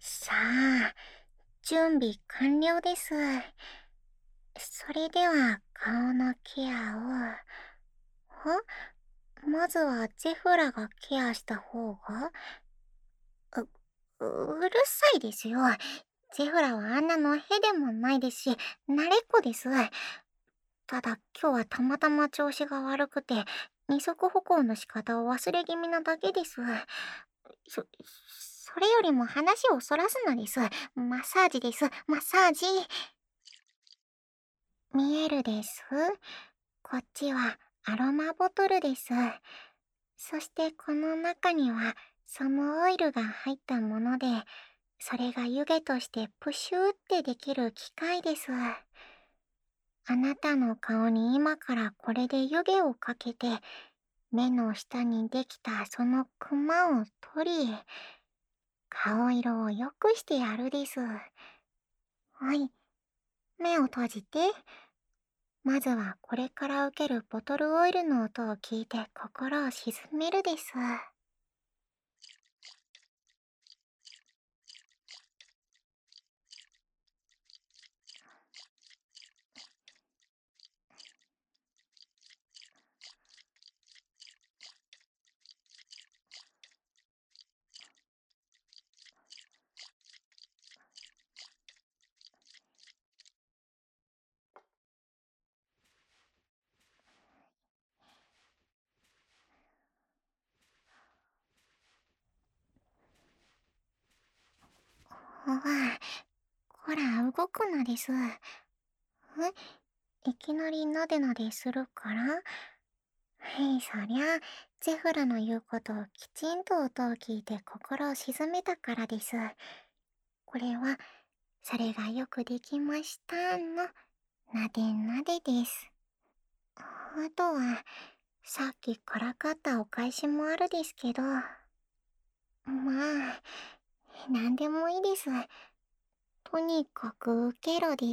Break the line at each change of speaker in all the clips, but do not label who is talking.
さあ、準備完了です。それでは顔のケアを。まずはゼフラがケアした方が。うるさいですよ。ゼフラはあんなのへでもないですし、慣れっこです。ただ今日はたまたま調子が悪くて、二足歩行の仕方を忘れ気味なだけです。それよりも話をそらすのです。マッサージです。マッサージ。見えるです。こっちはアロマボトルです。そしてこの中にはソムオイルが入ったもので、それが湯気としてプシューってできる機械です。あなたの顔に今からこれで湯気をかけて、目の下にできたそのクマを取り、顔色を良くしてやるです。はい、目を閉じて。まずはこれから受けるボトルオイルの音を聞いて心を静めるです。ほわ、こら動くなです。いきなりなでなでするから。そりゃ、ゼフラの言うことをきちんと音を聞いて心を静めたからです。これは、それがよくできましたの、なでなでです。あとは、さっきからかったお返しもあるですけど、まあ、なんでもいいです。とにかく受けろです。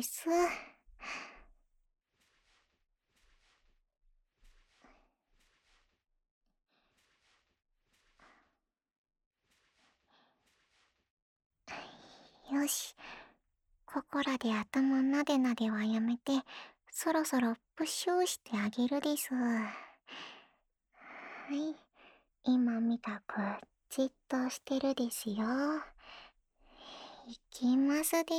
よし。ここらで頭なでなではやめて、そろそろプッシュしてあげるです。はい。今みたく、じっとしてるですよ。いきますです。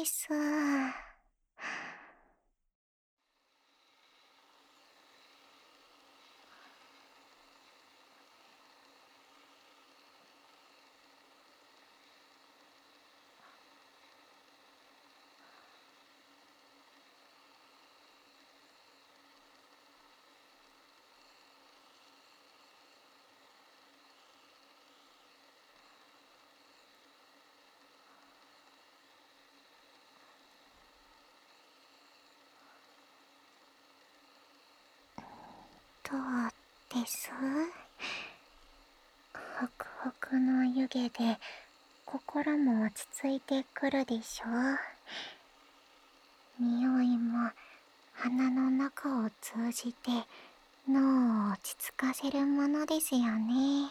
どうです？ホクホクの湯気で心も落ち着いてくるでしょう。匂いも鼻の中を通じて脳を落ち着かせるものですよね。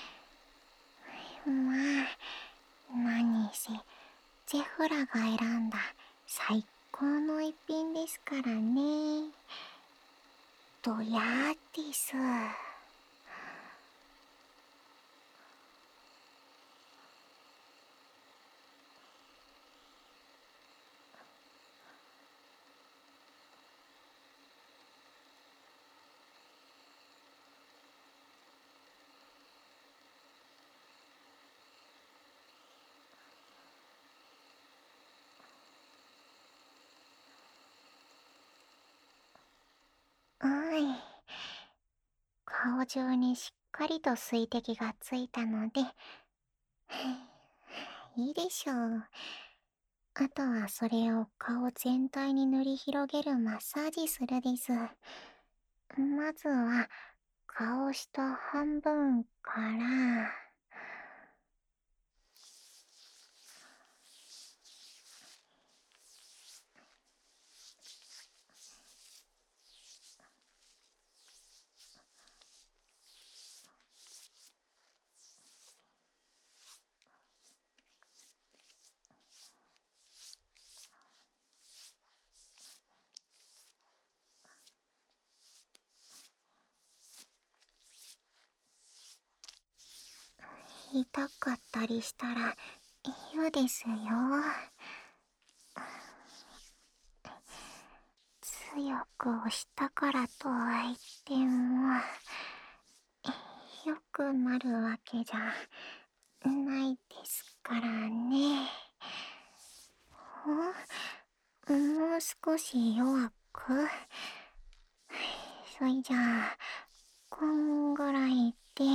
まあ、何せ、ゼフラが選んだ最高の一品ですからね。どやーです。うん。顔中にしっかりと水滴がついたので、いいでしょう。あとはそれを顔全体に塗り広げるマッサージするです。まずは顔下半分から。 痛かったりしたら嫌ですよ。強く押したからとはいっても、良くなるわけじゃないですからね。もう少し弱く。そいじゃあ、こんぐらいで。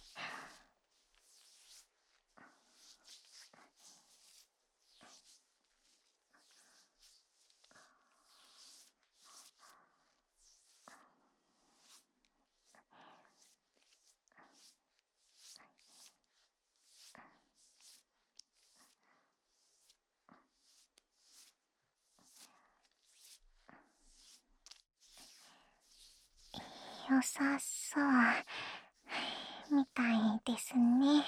良さそうみたいですね。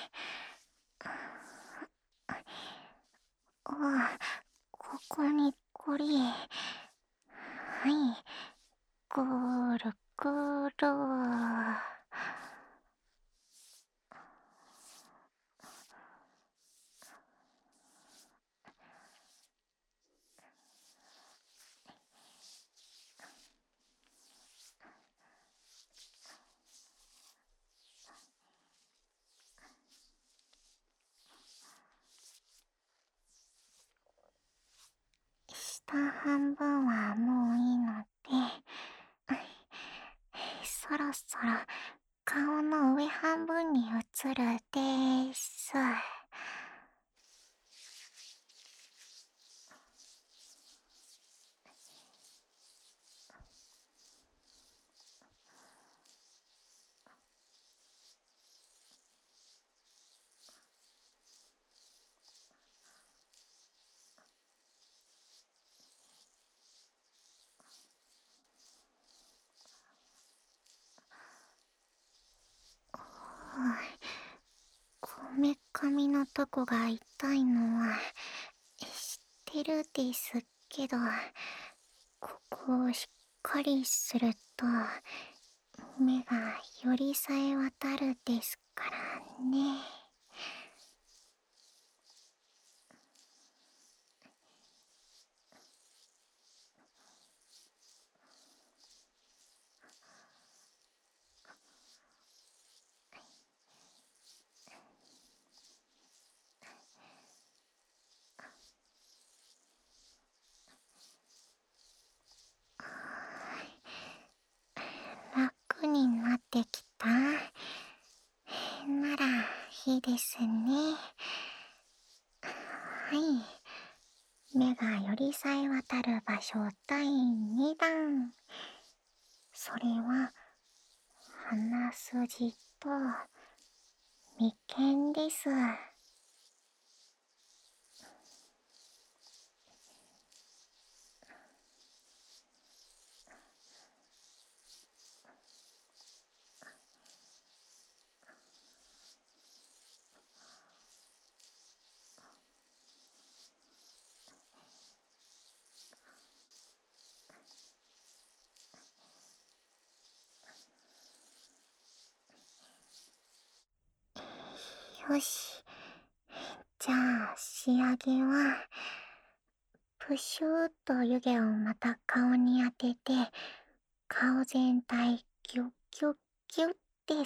ここにこり。はい。ぐるぐる。下半分はもういいので、そろそろ顔の上半分に移るです。こめかみのとこが痛いのは知ってるですけど、ここをしっかりすると目がよりさえ渡るですからね。楽になってきたならいいですね。はい。目がよりさえ渡る場所第2弾。それは鼻筋と眉間です。よし。じゃあ仕上げは、プシューっと湯気をまた顔に当てて、顔全体ギュッギュッギュッです。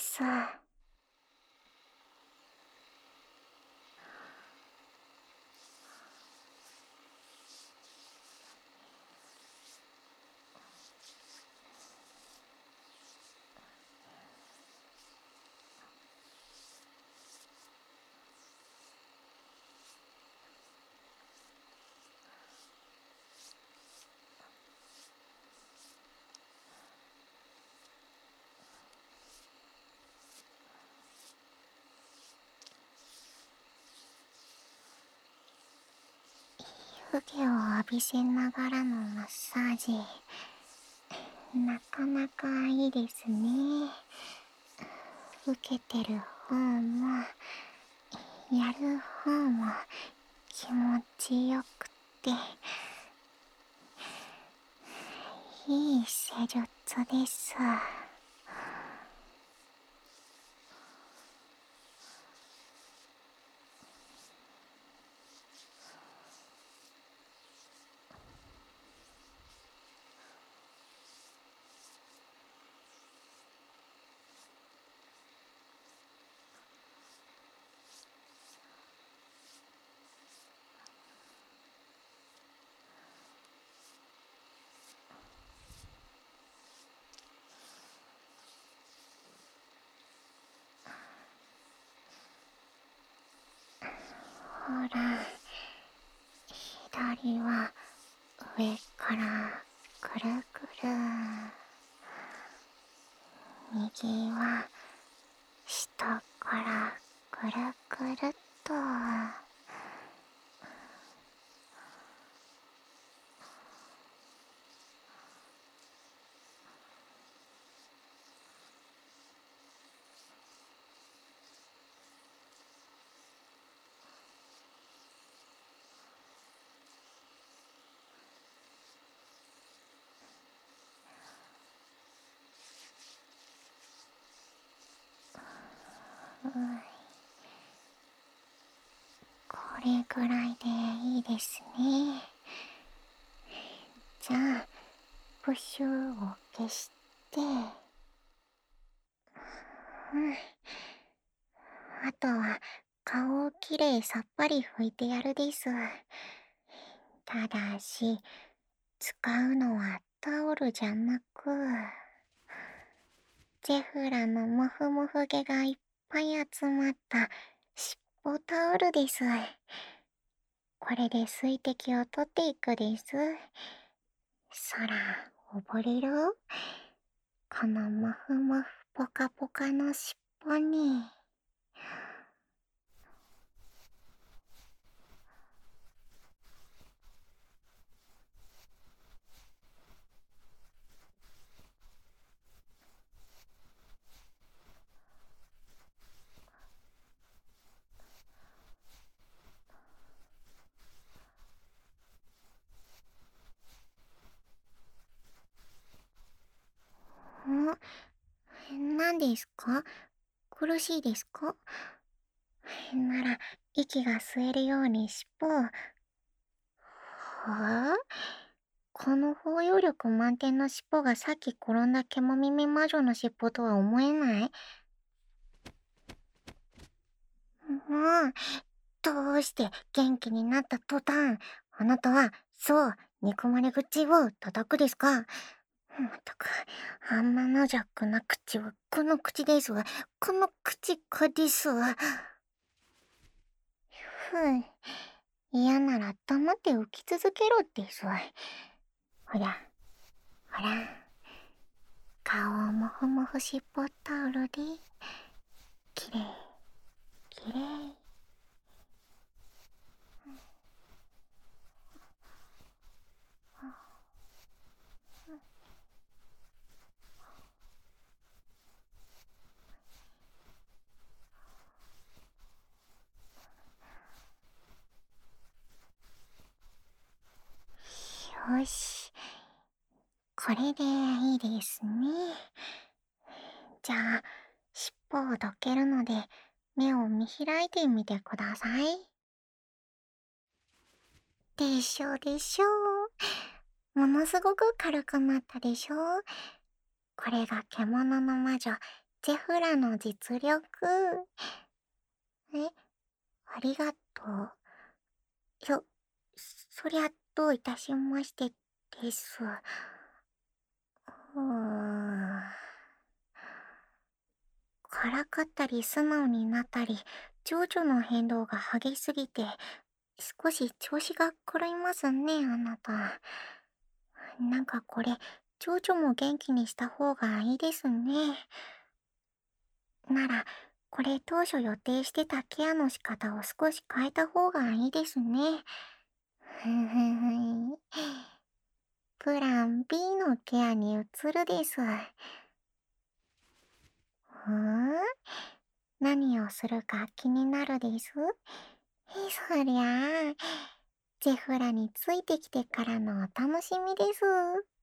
湯気を浴びせながらのマッサージ、なかなかいいですね。受けてる方も、やる方も気持ちよくて、いい施術です。 ら、左は上からくるくる、右は下からくるくるっと。うん、これぐらいでいいですね。じゃあ、プッシュを消して、うん。あとは、顔をきれいさっぱり拭いてやるです。ただし、使うのはタオルじゃなく、ジェフラのモフモフ毛がいっぱい集まったしっぽタオルです。これで水滴を取っていくです。そら、溺れるこのモフモフポカポカのしっぽに。何ですか？苦しいですか？なら、息が吸えるように尻尾を。はあ、この包容力満点の尻尾がさっき転んだ獣耳魔女の尻尾とは思えない。もう、どうして元気になった途端、あなたは、そう、憎まれ口を叩くですか？まったく、あんなのじゃくな口はこの口ですわ。この口かですわ。ふん。嫌なら黙って浮き続けろってさ。ほら、ほら。顔をもふもふしっぽタオルで、きれい、きれい。よし。これでいいですね。じゃあ、尻尾をどけるので、目を見開いてみてください。でしょでしょ。ものすごく軽くなったでしょ。これが獣の魔女、ジェフラの実力。え、ありがとう。そりゃどういたしましてです。うーん。からかったり素直になったり、情緒の変動が激しすぎて、少し調子が狂いますね、あなた。なんかこれ、情緒も元気にした方がいいですね。なら、これ当初予定してたケアの仕方を少し変えた方がいいですね。ふんふんふん。プラン B のケアに移るです。ふーん、何をするか気になるです。そりゃあ、ジェフラについてきてからのお楽しみです。